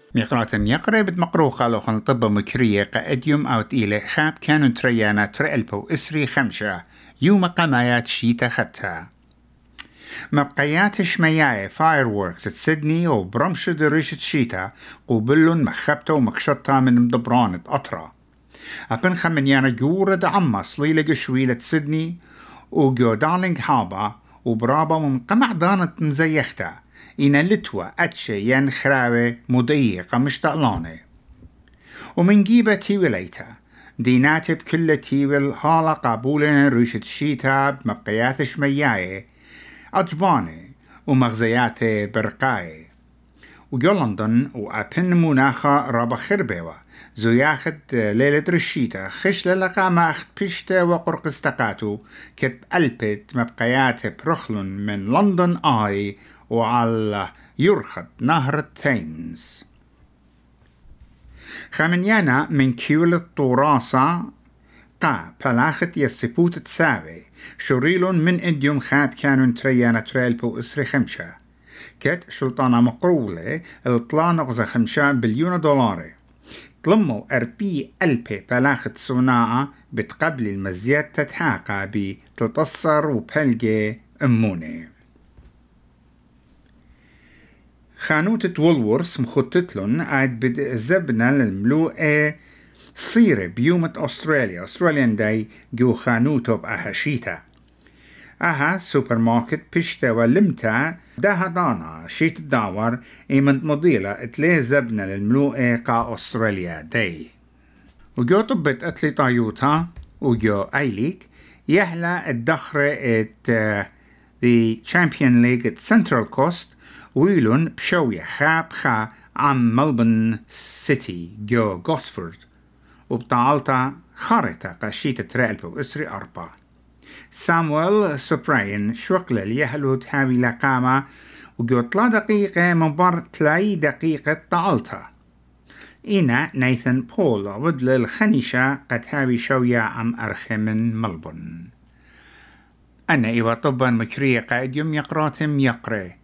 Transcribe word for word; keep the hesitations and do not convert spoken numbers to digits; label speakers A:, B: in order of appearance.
A: ميقراتم يقرب مقرو خالو خن طب مكرية قاديوم أوت إلى خاب كانوا تريانا ترقلبو إسري خمشة يوم قمايات شيتا خدتها مبقيات شمياية فاير ووركس تسدني وبرمش دريشة شيتا قوبلن مخبتا ومكشطا من مدبران أطرا أبن خمنيانا جورد عما صليلة قشويلة سدني وجو دارلينغ هابا وبرابا من قمع دانت مزيختا إن لتوى أتشي ين خراوة مضيقة مش تقلانة ومن جيبة تيوليتا ديناتي بكل تيول هالا قابولنا ريشة شيتا بمبقيات شمياية أجبانة ومغزيات برقاية وجو لندن وأبن مناخة رابا خربيوة زو ياخد ليلة رشيتا خش للقا ما أخد بيشتا وقرقستقاتو كتب ألبت مبقيات برخلن من لندن آي وعلى يرخد نهر التيمز خامنيانا من كيول الطوراسة قا بلاخت يسيبوت تساوي شريلون من اديوم خاب كانون تريانا تريلبو اسري خمشة كت شلطانة مقرولة الطلان غزة خمشة بليون دولار طلمو اربي ألبي بلاخت صناعة بتقبل المزيات تتحاقى بتلتصر وبلجي اموني خانوتة وولورس مخططلن عاد بد زبنا للملوءة صيرة بيومة أستراليا أستراليان داي جو خانوتو بأهشيتا أها سوبر ماركت بيشتا ولمتا ده دانا شيت الداور إيمنت مضيلة اتلي زبنا للملوءة قا أستراليا داي وجو طبت اتلي طايوتا وجو ايليك يهلا الدخرة ات the Champion League at Central Coast ويلون بشوية خاب خا عن ملبن سيتي جو غوسفورد وبطالتا خارطة قشيتة ترقلبو اسري أربعة سامويل سوبراين شوقل ليهلو تهاوي لقامة وجو طلا دقيقة مبار تلاي دقيقة طالتا إنا نايثن بول ودل الخنيشة قد هاوي شوية عم أرخي من ملبن أنا إيوا طبا مكرية قائد يوم يقراتم يقري